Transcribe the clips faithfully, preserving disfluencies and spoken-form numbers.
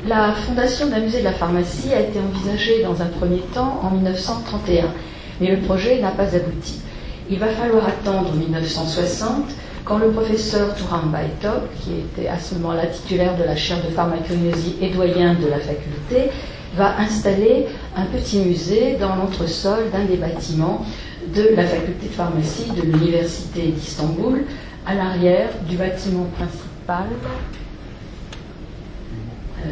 La fondation d'un musée de la pharmacie a été envisagée dans un premier temps en mille neuf cent trente et un, mais le projet n'a pas abouti. Il va falloir attendre mille neuf cent soixante, quand le professeur Turan Baitop, qui était à ce moment-là titulaire de la chaire de pharmacognosie et doyen de la faculté, va installer un petit musée dans l'entresol d'un des bâtiments de la faculté de pharmacie de l'université d'Istanbul, à l'arrière du bâtiment principal. Euh,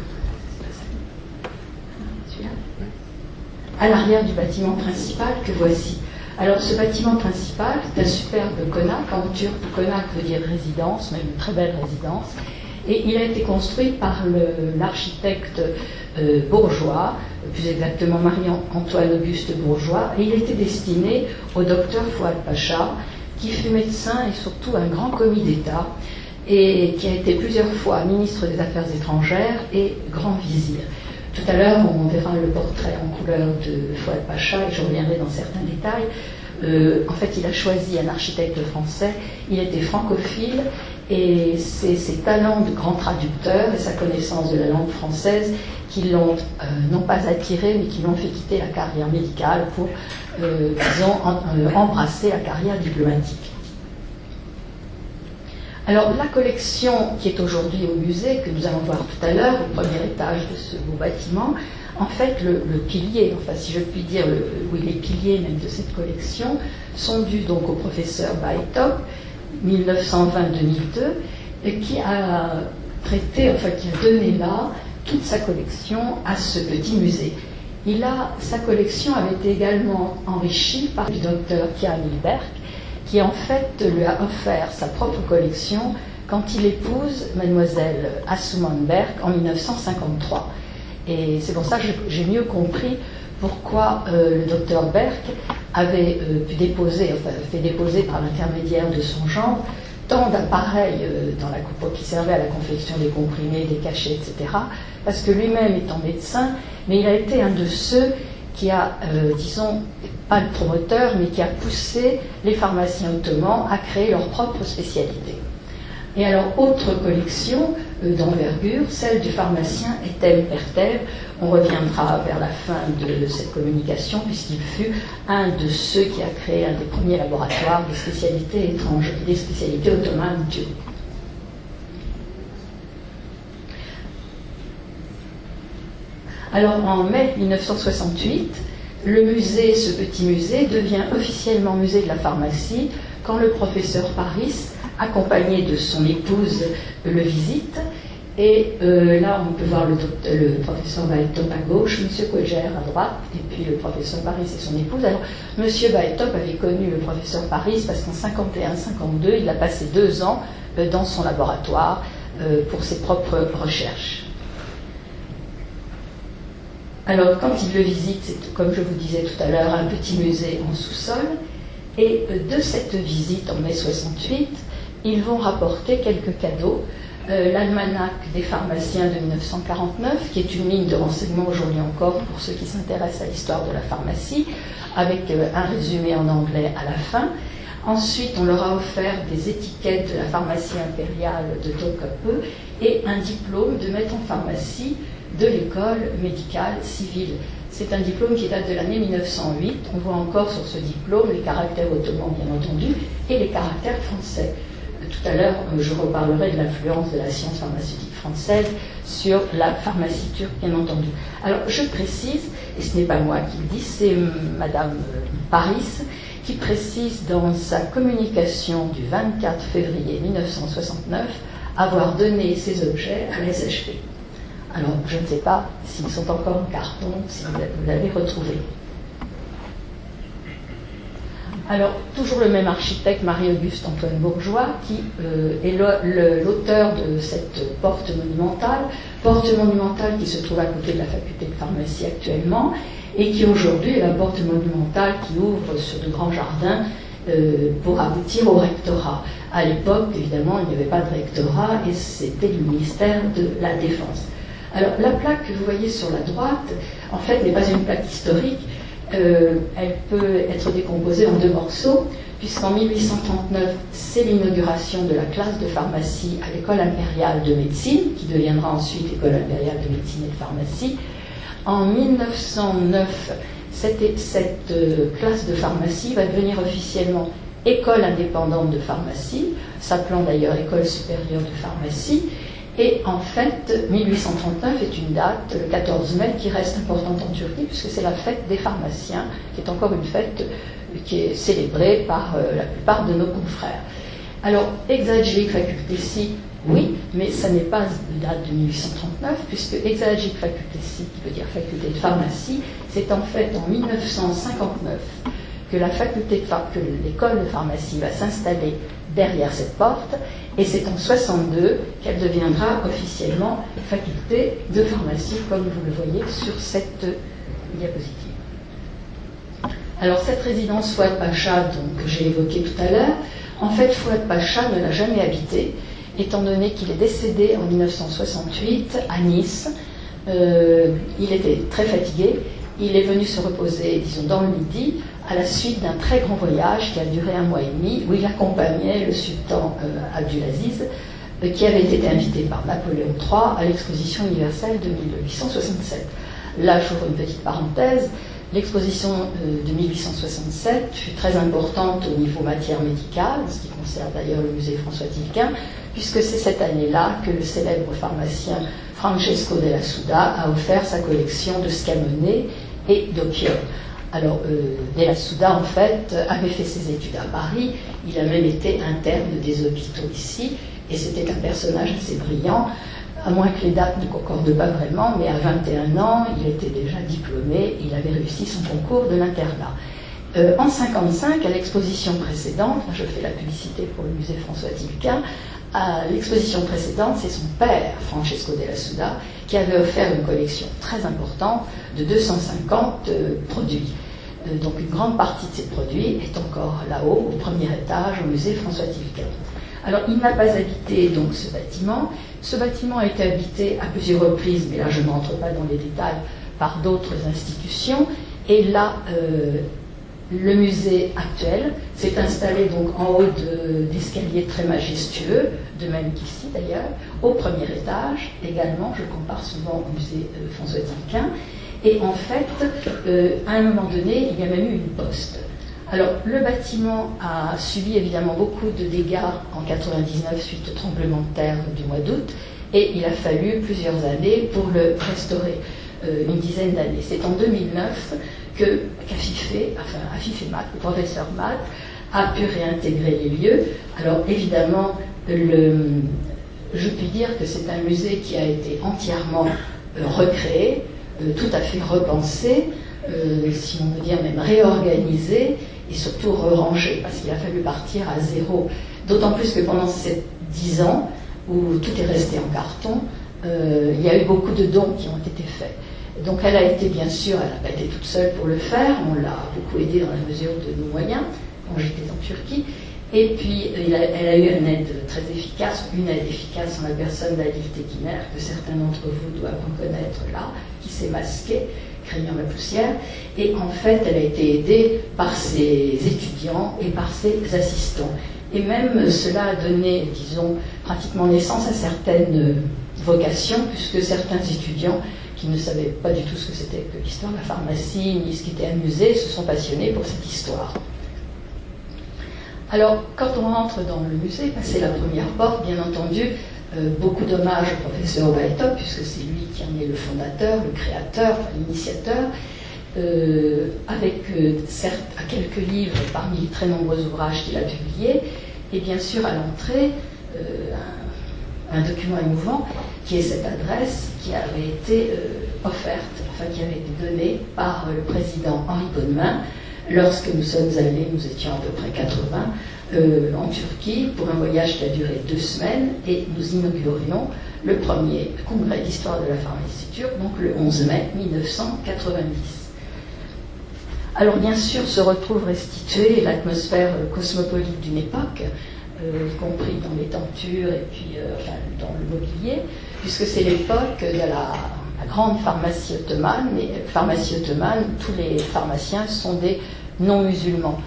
à l'arrière du bâtiment principal que voici. Alors ce bâtiment principal, c'est un superbe konak, en turc konak veut dire résidence, même une très belle résidence, et il a été construit par l'architecte euh, bourgeois, plus exactement Marie-Antoine Auguste Bourgeois, et il était destiné au docteur Fouad Pacha, qui fut médecin et surtout un grand commis d'État, et qui a été plusieurs fois ministre des Affaires étrangères et grand vizir. Tout à l'heure, on verra le portrait en couleur de Fouad Pacha et je reviendrai dans certains détails. Euh, en fait, il a choisi un architecte français, il était francophile et c'est ses talents de grand traducteur et sa connaissance de la langue française qui l'ont euh, non pas attiré mais qui l'ont fait quitter la carrière médicale pour, euh, disons, en, euh, embrasser la carrière diplomatique. Alors, la collection qui est aujourd'hui au musée, que nous allons voir tout à l'heure, au premier étage de ce beau bâtiment, en fait, le, le pilier, enfin, si je puis dire, le, oui, les piliers même de cette collection, sont dus donc au professeur Baitop, mille neuf cent vingt à deux mille deux, et qui a traité, enfin, qui a donné là toute sa collection à ce petit musée. Il a, sa collection avait été également enrichie par le docteur Kamil Berk, qui en fait lui a offert sa propre collection quand il épouse mademoiselle Asuman Berk en mille neuf cent cinquante-trois. Et c'est pour ça que j'ai mieux compris pourquoi euh, le docteur Berk avait euh, pu déposer, enfin fait déposer par l'intermédiaire de son gendre, tant d'appareils euh, dans la coupe qui servaient à la confection des comprimés, des cachets, et cetera, parce que lui-même étant médecin, mais il a été un de ceux qui a, euh, disons, pas le promoteur, mais qui a poussé les pharmaciens ottomans à créer leur propre spécialité. Et alors, autre collection euh, d'envergure, celle du pharmacien Ethem Ertel. On reviendra vers la fin de cette communication, puisqu'il fut un de ceux qui a créé un des premiers laboratoires des spécialités étrangères, des spécialités ottomanes turques. Alors, en mai mille neuf cent soixante-huit, le musée, ce petit musée, devient officiellement musée de la pharmacie quand le professeur Paris, accompagné de son épouse, le visite. Et euh, là, on peut voir le, le professeur Baitop à gauche, M. Koger à droite, et puis le professeur Paris et son épouse. Alors, M. Baitop avait connu le professeur Paris parce qu'en cinquante et un cinquante-deux, il a passé deux ans euh, dans son laboratoire euh, pour ses propres recherches. Alors, quand il le visite, c'est, comme je vous disais tout à l'heure, un petit musée en sous-sol. Et de cette visite en mai soixante-huit, ils vont rapporter quelques cadeaux. Euh, L'almanach des pharmaciens de mille neuf cent quarante-neuf, qui est une ligne de renseignement aujourd'hui encore pour ceux qui s'intéressent à l'histoire de la pharmacie, avec euh, un résumé en anglais à la fin. Ensuite, on leur a offert des étiquettes de la pharmacie impériale de Topkapi et un diplôme de maître en pharmacie de l'école médicale civile. C'est un diplôme qui date de l'année mille neuf cent huit. On voit encore sur ce diplôme les caractères ottomans, bien entendu, et les caractères français. Tout à l'heure, je reparlerai de l'influence de la science pharmaceutique française sur la pharmacie turque, bien entendu. Alors, je précise, et ce n'est pas moi qui le dis, c'est Madame Paris qui précise dans sa communication du vingt-quatre février mille neuf cent soixante-neuf avoir donné ces objets à la S H P. Alors, je ne sais pas s'ils sont encore en carton, si vous l'avez retrouvé. Alors, toujours le même architecte, Marie-Auguste Antoine Bourgeois, qui euh, est l'auteur de cette porte monumentale, porte monumentale qui se trouve à côté de la faculté de pharmacie actuellement, et qui aujourd'hui est la porte monumentale qui ouvre sur de grands jardins euh, pour aboutir au rectorat. À l'époque, évidemment, il n'y avait pas de rectorat, et c'était le ministère de la Défense. Alors, la plaque que vous voyez sur la droite, en fait, n'est pas une plaque historique. Euh, elle peut être décomposée en deux morceaux. puisqu'en mille huit cent trente-neuf, c'est l'inauguration de la classe de pharmacie à l'École impériale de médecine, qui deviendra ensuite École impériale de médecine et de pharmacie. En mille neuf cent neuf, cette, cette euh, classe de pharmacie va devenir officiellement École indépendante de pharmacie, s'appelant d'ailleurs École supérieure de pharmacie. Et en fait, mille huit cent trente-neuf est une date, le quatorze mai, qui reste importante en Turquie, puisque c'est la fête des pharmaciens, qui est encore une fête qui est célébrée par euh, la plupart de nos confrères. Alors, Exarchik Fakültesi, oui, mais ça n'est pas de date de mille huit cent trente-neuf, puisque Exarchik Fakültesi, qui veut dire faculté de pharmacie, c'est en fait en mille neuf cent cinquante-neuf que la faculté de phar- que l'école de pharmacie va s'installer derrière cette porte, et c'est en soixante-deux qu'elle deviendra officiellement faculté de pharmacie, comme vous le voyez sur cette diapositive. Alors cette résidence Fouad Pacha, donc, que j'ai évoquée tout à l'heure, en fait Fouad Pacha ne l'a jamais habitée, étant donné qu'il est décédé en mille neuf cent soixante-huit à Nice. Euh, il était très fatigué, il est venu se reposer, disons, dans le Midi, à la suite d'un très grand voyage qui a duré un mois et demi, où il accompagnait le sultan euh, Abdulaziz, euh, qui avait été invité par Napoléon trois à l'exposition universelle de mille huit cent soixante-sept. Là, j'ouvre une petite parenthèse. L'exposition euh, de mille huit cent soixante-sept fut très importante au niveau matière médicale, ce qui concerne d'ailleurs le musée François Tilquin, puisque c'est cette année-là que le célèbre pharmacien Francesco della Suda a offert sa collection de scamonnées et d'opium. Alors, euh, Della Suda, en fait, avait fait ses études à Paris, il a même été interne des hôpitaux ici, et c'était un personnage assez brillant, à moins que les dates ne concordent pas vraiment, mais à vingt et un ans, il était déjà diplômé, il avait réussi son concours de l'internat. Euh, en cinquante-cinq, à l'exposition précédente, je fais la publicité pour le musée François Tilquin, à l'exposition précédente, c'est son père, Francesco della Suda, qui avait offert une collection très importante de deux cent cinquante euh, produits. Euh, donc une grande partie de ces produits est encore là-haut, au premier étage, au musée François Tilquin. Alors il n'a pas habité donc ce bâtiment. Ce bâtiment a été habité à plusieurs reprises, mais là je n'entre pas dans les détails, par d'autres institutions. Et là, euh, le musée actuel s'est installé donc en haut d'escaliers très majestueux, de même qu'ici d'ailleurs, au premier étage également. Je compare souvent au musée euh, François Tilquin. Et en fait, euh, à un moment donné, il y a même eu une poste. Alors, le bâtiment a subi évidemment beaucoup de dégâts en quatre-vingt-dix-neuf suite au tremblement de terre du mois d'août, et il a fallu plusieurs années pour le restaurer, euh, une dizaine d'années. C'est en deux mille neuf que Afifé, enfin Afifé Mat, le professeur Mat, a pu réintégrer les lieux. Alors évidemment, le, je puis dire que c'est un musée qui a été entièrement euh, recréé, euh, tout à fait repensé, euh, si on veut dire même réorganisé, et surtout re-rangé, parce qu'il a fallu partir à zéro. D'autant plus que pendant ces dix ans, où tout est resté en carton, euh, il y a eu beaucoup de dons qui ont été faits. Donc elle a été, bien sûr, elle n'a pas été toute seule pour le faire, on l'a beaucoup aidée dans la mesure de nos moyens, quand j'étais en Turquie, et puis elle a, elle a eu une aide très efficace, une aide efficace en la personne d'Adil Tekinner, que certains d'entre vous doivent reconnaître là, qui s'est masquée, craignant la poussière, et en fait elle a été aidée par ses étudiants et par ses assistants. Et même cela a donné, disons, pratiquement naissance à certaines vocations, puisque certains étudiants qui ne savaient pas du tout ce que c'était que l'histoire de la pharmacie, ni ce qui était un musée, se sont passionnés pour cette histoire. Alors, quand on rentre dans le musée, passer la première porte, bien entendu, euh, beaucoup d'hommages au professeur Obaetop, puisque c'est lui qui en est le fondateur, le créateur, enfin, l'initiateur, euh, avec euh, certes quelques livres parmi les très nombreux ouvrages qu'il a publiés, et bien sûr à l'entrée, euh, un, un document émouvant qui est cette adresse qui avait été euh, offerte, enfin qui avait été donnée par euh, le président Henri Bonnemin lorsque nous sommes allés, nous étions à peu près quatre-vingts, euh, en Turquie pour un voyage qui a duré deux semaines, et nous inaugurions le premier congrès d'histoire de la pharmacie turque, donc le onze mai mille neuf cent quatre-vingt-dix. Alors bien sûr se retrouve restituée l'atmosphère cosmopolite d'une époque, euh, y compris dans les tentures et puis euh, enfin, dans le mobilier, puisque c'est l'époque de la, la grande pharmacie ottomane. Et pharmacie ottomane, tous les pharmaciens sont des non-musulmans.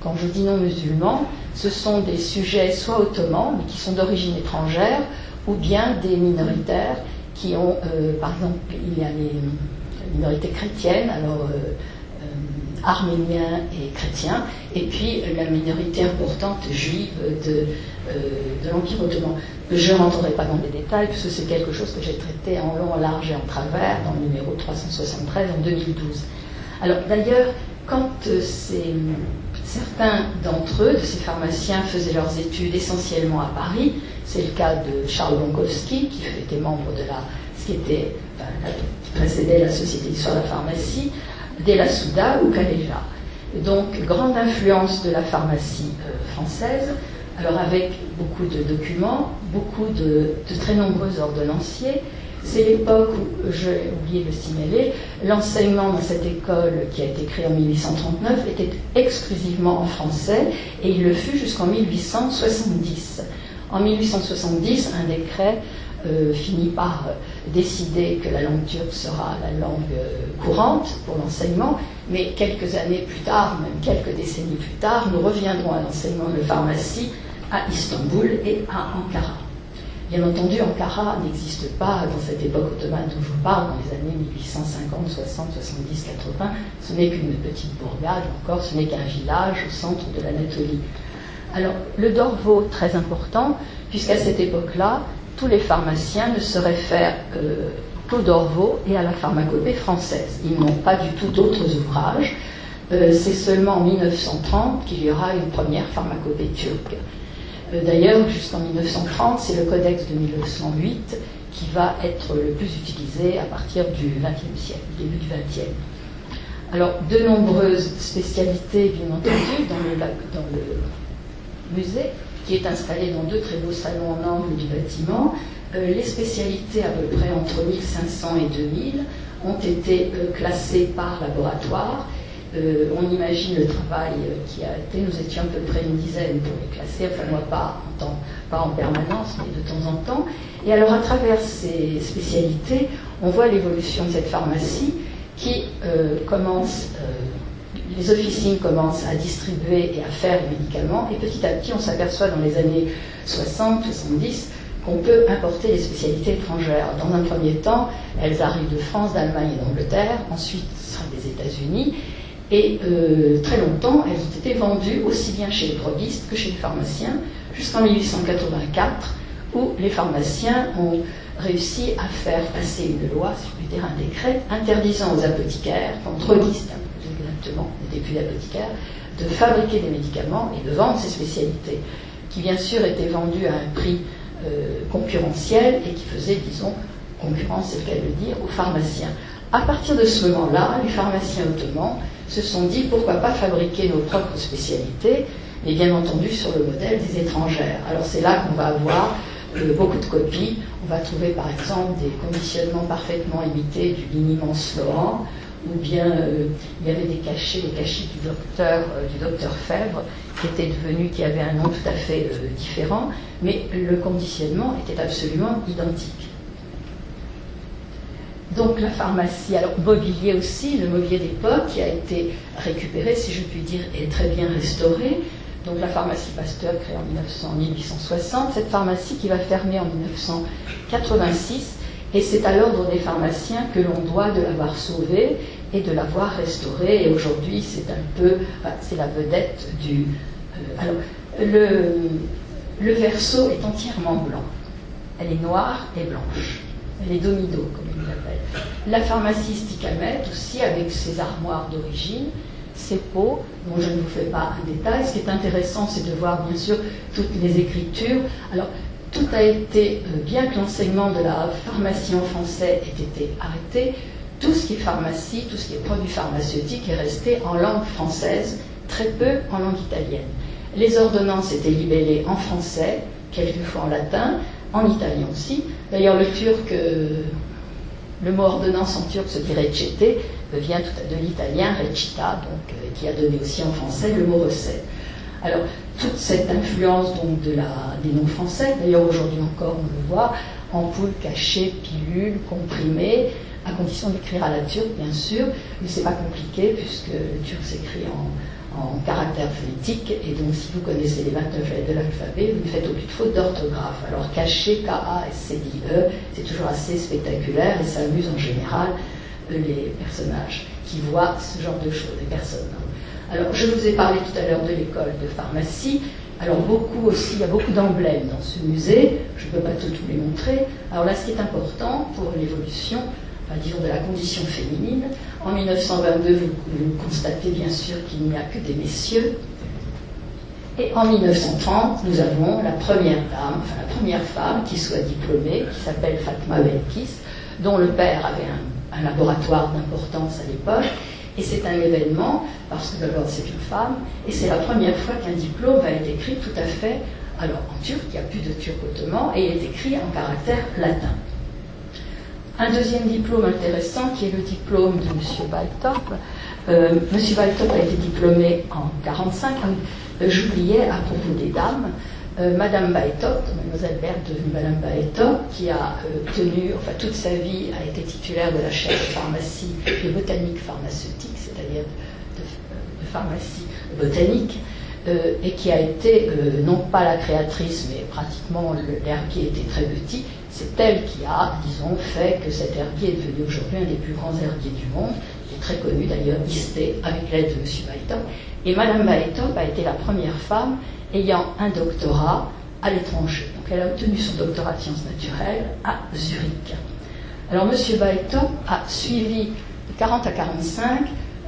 quand je dis non musulmans, ce sont des sujets soit ottomans, mais qui sont d'origine étrangère, ou bien des minoritaires qui ont, euh, par exemple, il y a les minorités chrétiennes, alors euh, euh, arméniens et chrétiens, et puis la minorité importante juive de, euh, de l'Empire ottoman. Je ne rentrerai pas dans les détails, puisque c'est quelque chose que j'ai traité en long, en large et en travers dans le numéro trois cent soixante-treize en deux mille douze. Alors d'ailleurs, quand euh, ces, certains d'entre eux, de ces pharmaciens, faisaient leurs études essentiellement à Paris, c'est le cas de Charles Bonkowski, qui était membre de la, ce qui était, enfin, qui précédait la Société d'histoire de la pharmacie, Della Souda ou Calleja. Donc, grande influence de la pharmacie euh, française, alors avec beaucoup de documents, beaucoup de, de très nombreux ordonnanciers. C'est l'époque où, j'ai oublié de le signaler, l'enseignement dans cette école qui a été créée en mille huit cent trente-neuf était exclusivement en français, et il le fut jusqu'en mille huit cent soixante-dix. En mille huit cent soixante-dix, un décret euh, finit par euh, décider que la langue turque sera la langue euh, courante pour l'enseignement, mais quelques années plus tard, même quelques décennies plus tard, nous reviendrons à l'enseignement de pharmacie à Istanbul et à Ankara. Bien entendu, Ankara n'existe pas dans cette époque ottomane dont je vous parle, dans les années mille huit cent cinquante, soixante, soixante-dix, quatre-vingts. Ce n'est qu'une petite bourgade, encore, ce n'est qu'un village au centre de l'Anatolie. Alors, le Dorvo, très important, puisqu'à cette époque-là, tous les pharmaciens ne se réfèrent euh, qu'au Dorvo et à la pharmacopée française. Ils n'ont pas du tout d'autres ouvrages. Euh, c'est seulement en mille neuf cent trente qu'il y aura une première pharmacopée turque. D'ailleurs, jusqu'en mille neuf cent trente, c'est le codex de mille neuf cent huit qui va être le plus utilisé à partir du vingtième siècle, début du vingtième. Alors, de nombreuses spécialités, bien entendu, dans le, dans le musée, qui est installé dans deux très beaux salons en angle du bâtiment. Euh, les spécialités, à peu près entre mille cinq cents et deux mille, ont été euh, classées par laboratoire. Euh, on imagine le travail qui a été, nous étions à peu près une dizaine pour les classer, enfin moi pas en, temps, pas en permanence, mais de temps en temps. Et alors à travers ces spécialités, on voit l'évolution de cette pharmacie qui euh, commence, euh, les officines commencent à distribuer et à faire les médicaments, et petit à petit on s'aperçoit dans les années soixante, soixante-dix qu'on peut importer les spécialités étrangères. Dans un premier temps, elles arrivent de France, d'Allemagne et d'Angleterre, ensuite ce sera des États-Unis. Et euh, très longtemps, elles ont été vendues aussi bien chez les droguistes que chez les pharmaciens, jusqu'en mille huit cent quatre-vingt-quatre, où les pharmaciens ont réussi à faire passer une loi, si je puis dire un décret, interdisant aux apothicaires, enfin droguistes exactement, n'étaient plus d'apothicaires, de fabriquer des médicaments et de vendre ces spécialités, qui bien sûr étaient vendues à un prix euh, concurrentiel et qui faisaient, disons, concurrence, c'est le cas de le dire, aux pharmaciens. À partir de ce moment-là, les pharmaciens ottomans se sont dit pourquoi pas fabriquer nos propres spécialités, mais bien entendu sur le modèle des étrangères. Alors c'est là qu'on va avoir euh, beaucoup de copies. On va trouver par exemple des conditionnements parfaitement imités du liniment Sloan, ou bien euh, il y avait des cachets, des cachets du docteur, euh, du docteur Fèvre, qui était devenu, qui avait un nom tout à fait euh, différent, mais le conditionnement était absolument identique. Donc la pharmacie, alors mobilier aussi, le mobilier d'époque qui a été récupéré, si je puis dire, est très bien restauré. Donc la pharmacie Pasteur créée en mille huit cent soixante, cette pharmacie qui va fermer en mille neuf cent quatre-vingt-six, et c'est à l'ordre des pharmaciens que l'on doit de l'avoir sauvée et de l'avoir restaurée. Et aujourd'hui, c'est un peu, enfin, c'est la vedette du. Euh, alors le, le verso est entièrement blanc, elle est noire et blanche. Elle est domido, comme ils l'appellent. La pharmacie Sticamet aussi, avec ses armoires d'origine, ses pots, dont je ne vous fais pas un détail. Ce qui est intéressant, c'est de voir, bien sûr, toutes les écritures. Alors, tout a été, bien que l'enseignement de la pharmacie en français ait été arrêté, tout ce qui est pharmacie, tout ce qui est produit pharmaceutique est resté en langue française, très peu en langue italienne. Les ordonnances étaient libellées en français, quelquefois en latin, en italien aussi. D'ailleurs, le turc, euh, le mot ordonnance en turc se dit recette, vient de l'italien recita, donc, euh, qui a donné aussi en français le mot recette. Alors, toute cette influence donc, de la, des noms français, d'ailleurs aujourd'hui encore on le voit, ampoule, cachet, pilule, comprimé, à condition d'écrire à la turque bien sûr, mais c'est pas compliqué puisque le turc s'écrit en, en caractère phonétique, et donc si vous connaissez les vingt-neuf lettres de l'alphabet, vous ne faites aucune faute d'orthographe. Alors caché, K A S C I E, c'est toujours assez spectaculaire et ça amuse en général les personnages qui voient ce genre de choses, les personnes. Alors je vous ai parlé tout à l'heure de l'école de pharmacie. Alors beaucoup aussi, il y a beaucoup d'emblèmes dans ce musée, je ne peux pas tous les montrer. Alors là, ce qui est important pour l'évolution, enfin, disons de la condition féminine, en mille neuf cent vingt-deux, vous, vous constatez bien sûr qu'il n'y a que des messieurs. Et en mille neuf cent trente, nous avons la première dame, enfin la première femme qui soit diplômée, qui s'appelle Fatma Belkis, dont le père avait un, un laboratoire d'importance à l'époque. Et c'est un événement, parce que d'abord c'est une femme, et c'est la première fois qu'un diplôme va être écrit tout à fait, alors en turc, il n'y a plus de turc ottoman, et il est écrit en caractère latin. Un deuxième diplôme intéressant, qui est le diplôme de M. Baltop. Euh, M. Baltop a été diplômé en mille neuf cent quarante-cinq. Euh, J'oubliais, à propos des dames, euh, Madame Baltop, Mademoiselle Berthe devenue Madame Baltop, qui a euh, tenu, enfin toute sa vie, a été titulaire de la chaire de pharmacie et botanique pharmaceutique, c'est-à-dire de, de, de pharmacie botanique, euh, et qui a été, euh, non pas la créatrice, mais pratiquement l'herbier était très petit. C'est elle qui a, disons, fait que cet herbier est devenu aujourd'hui un des plus grands herbiers du monde, qui est très connu d'ailleurs, listé avec l'aide de M. Baltop. Et Madame Baltop a été la première femme ayant un doctorat à l'étranger. Donc elle a obtenu son doctorat de sciences naturelles à Zurich. Alors M. Baltop a suivi de quarante à quarante-cinq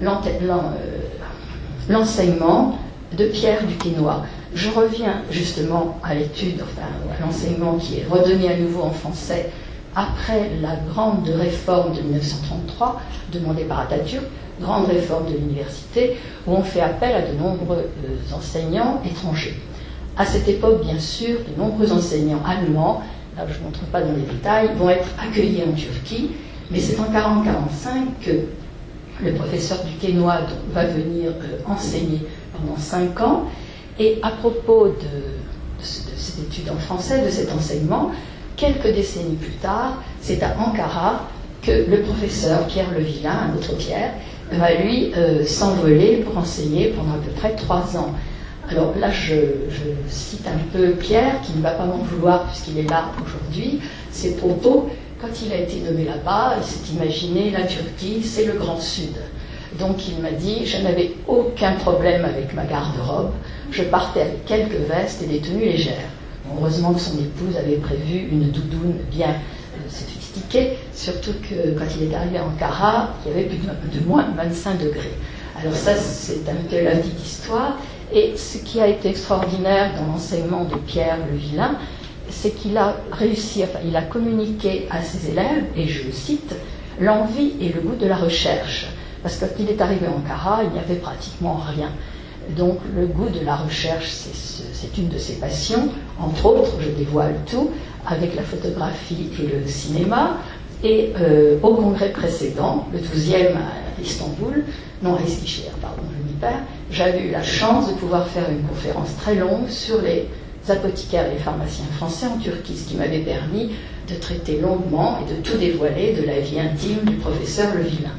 l'enseignement de Pierre Duquesnoy. Je reviens justement à l'étude, enfin à l'enseignement qui est redonné à nouveau en français après la grande réforme de mille neuf cent trente-trois, demandée par Atatürk, grande réforme de l'université, où on fait appel à de nombreux enseignants étrangers. À cette époque, bien sûr, de nombreux enseignants allemands, là je ne montre pas dans les détails, vont être accueillis en Turquie, mais c'est en quarante quarante-cinq que le professeur Duquesnoy va venir euh, enseigner pendant cinq ans. Et à propos de, de, de cette étude en français, de cet enseignement, quelques décennies plus tard, c'est à Ankara que le professeur Pierre Levillain, un autre Pierre, va lui euh, s'envoler pour enseigner pendant à peu près trois ans. Alors là, je, je cite un peu Pierre, qui ne va pas m'en vouloir puisqu'il est là aujourd'hui. Ses propos, quand il a été nommé là-bas, il s'est imaginé la Turquie, c'est le Grand Sud. Donc il m'a dit, je n'avais aucun problème avec ma garde-robe, je partais avec quelques vestes et des tenues légères. Heureusement que son épouse avait prévu une doudoune bien euh, sophistiquée, surtout que quand il est arrivé à Ankara, il y avait plus de, de moins vingt-cinq degrés. Alors ça, c'est un peu la petite histoire. Et ce qui a été extraordinaire dans l'enseignement de Pierre Levillain, c'est qu'il a réussi, enfin il a communiqué à ses élèves, et je le cite, l'envie et le goût de la recherche. Parce que quand il est arrivé à Ankara, il n'y avait pratiquement rien. Donc le goût de la recherche, c'est une de ses passions. Entre autres, je dévoile tout, avec la photographie et le cinéma. Et euh, au congrès précédent, le douzième à Istanbul, non à Eskişehir, pardon, je m'y perds, j'avais eu la chance de pouvoir faire une conférence très longue sur les apothicaires et les pharmaciens français en Turquie, ce qui m'avait permis de traiter longuement et de tout dévoiler de la vie intime du professeur Levillain.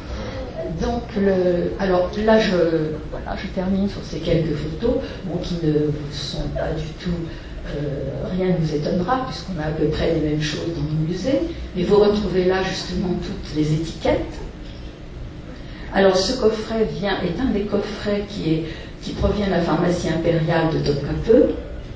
Donc, le, alors là, je, voilà, je termine sur ces quelques photos, bon, qui ne vous sont pas du tout, euh, rien ne vous étonnera, puisqu'on a à peu près les mêmes choses dans le musée, mais vous retrouvez là justement toutes les étiquettes. Alors, ce coffret vient, est un des coffrets qui, est, qui provient de la pharmacie impériale de Topkapi.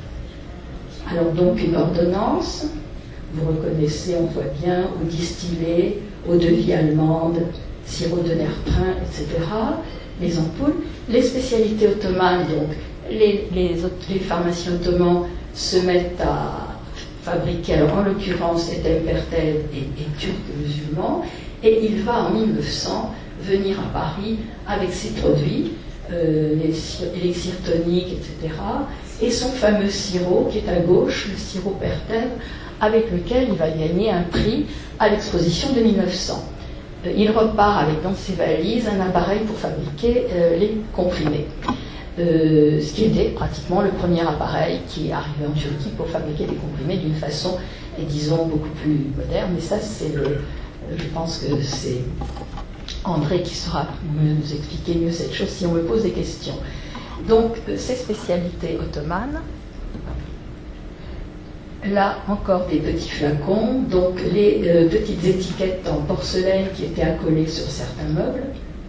Alors, donc, une ordonnance, vous reconnaissez, on voit bien, eau distillée, eau de vie allemande, sirop de nerprin, et cetera, les ampoules. Les spécialités ottomanes, donc, les, les, les pharmaciens ottomans se mettent à fabriquer, alors en l'occurrence, les tempertels et, et turcs musulmans, et il va en mille neuf cents venir à Paris avec ses produits, euh, les élixirs toniques, et cetera, et son fameux sirop qui est à gauche, le sirop Pertève, avec lequel il va gagner un prix à l'exposition de mille neuf cents. Il repart avec dans ses valises un appareil pour fabriquer euh, les comprimés. Euh, ce qui était pratiquement le premier appareil qui est arrivé en Turquie pour fabriquer des comprimés d'une façon, disons, beaucoup plus moderne. Mais ça, c'est le... Je pense que c'est André qui saura nous expliquer mieux cette chose si on me pose des questions. Donc, ces spécialités ottomanes, là encore des petits flacons, donc les euh, petites étiquettes en porcelaine qui étaient accolées sur certains meubles.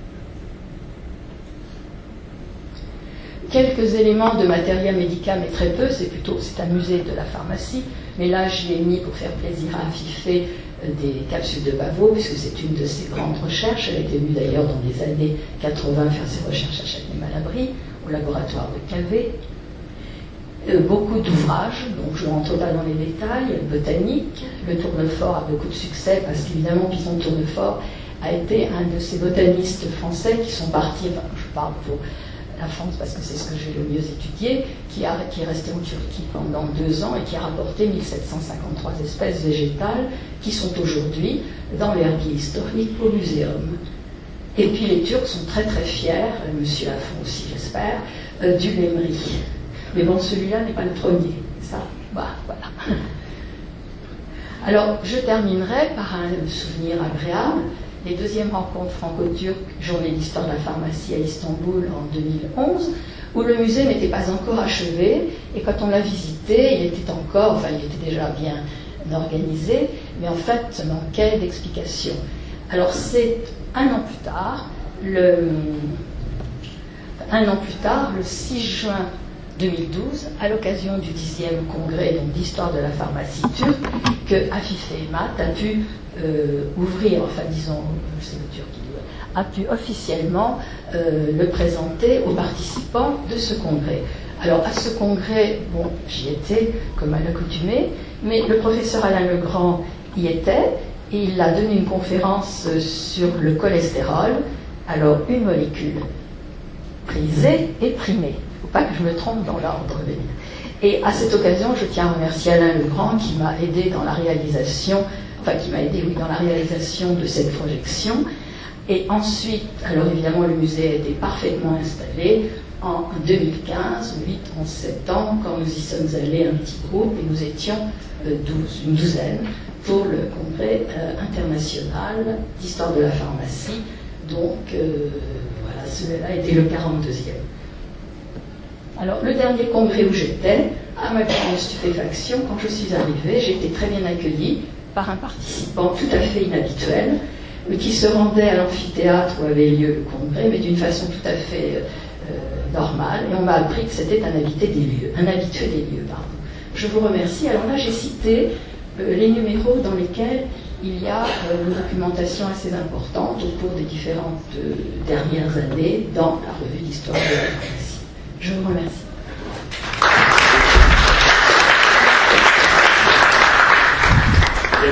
Quelques éléments de matériel médical, mais très peu, c'est plutôt, c'est un musée de la pharmacie, mais là je l'ai mis pour faire plaisir à Fifé, euh, des capsules de Bavot, puisque c'est une de ses grandes recherches. Elle a été venue d'ailleurs dans les années quatre-vingts faire ses recherches à Châtenay-Malabry, au laboratoire de Cavé. Euh, beaucoup d'ouvrages, donc je ne rentre pas dans les détails, botanique. Le Tournefort a beaucoup de succès parce qu'évidemment Python Tournefort a été un de ces botanistes français qui sont partis, enfin je parle pour la France parce que c'est ce que j'ai le mieux étudié, qui, a, qui est resté en Turquie pendant deux ans et qui a rapporté mille sept cent cinquante-trois espèces végétales qui sont aujourd'hui dans l'herbier historique au muséum. Et puis les Turcs sont très très fiers, monsieur Lafont aussi j'espère, euh, du Lemri. Mais bon, celui-là n'est pas le premier. Ça, bah, voilà. Alors, je terminerai par un souvenir agréable. Les deuxièmes rencontres franco-turques, journée d'histoire de la pharmacie à Istanbul en deux mille onze, où le musée n'était pas encore achevé, et quand on l'a visité, il était encore, enfin il était déjà bien organisé, mais en fait, ça manquait d'explications. Alors c'est un an plus tard, le, un an plus tard, le six juin deux mille douze, à l'occasion du dixième congrès d'histoire de la pharmacie turque, que Afife Emat a pu euh, ouvrir, enfin disons, c'est le turc qui dit, a pu officiellement euh, le présenter aux participants de ce congrès. Alors à ce congrès, bon, j'y étais comme à l'accoutumée, mais le professeur Alain Legrand y était, et il a donné une conférence sur le cholestérol, alors une molécule prisée et primée. Il ne faut pas que je me trompe dans l'ordre. Et à cette occasion, je tiens à remercier Alain Legrand qui m'a aidé dans la réalisation, enfin qui m'a aidé, oui, dans la réalisation de cette projection. Et ensuite, alors évidemment, le musée a été parfaitement installé en deux mille quinze, huit, onze, sept ans, quand nous y sommes allés un petit groupe, et nous étions euh, douze, une douzaine, pour le congrès euh, international d'histoire de la pharmacie. Donc, euh, voilà, celui-là était le quarante-deuxième. Alors, le dernier congrès où j'étais, à ma grande stupéfaction, quand je suis arrivée, j'ai été très bien accueillie par un participant tout à fait inhabituel, mais qui se rendait à l'amphithéâtre où avait lieu le congrès, mais d'une façon tout à fait euh, normale, et on m'a appris que c'était un habitué des lieux, un habitué des lieux, pardon. Je vous remercie. Alors là, j'ai cité euh, les numéros dans lesquels il y a euh, une documentation assez importante au cours des différentes euh, dernières années dans la revue d'histoire de la pharmacie. Je vous remercie. Y a-t-il des questions ?